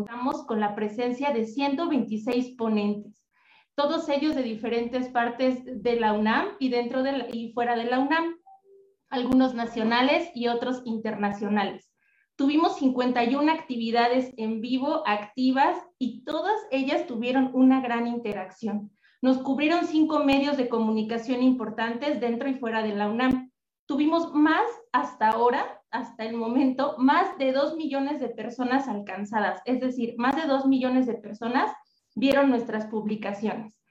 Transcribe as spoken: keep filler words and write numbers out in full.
contamos con la presencia de ciento veintiséis ponentes, todos ellos de diferentes partes de la UNAM y dentro de la, y fuera de la UNAM, algunos nacionales y otros internacionales. Tuvimos cincuenta y una actividades en vivo activas y todas ellas tuvieron una gran interacción. Nos cubrieron cinco medios de comunicación importantes dentro y fuera de la UNAM. Tuvimos más hasta ahora, hasta el momento, más de dos millones de personas alcanzadas, es decir, más de dos millones de personas vieron nuestras publicaciones.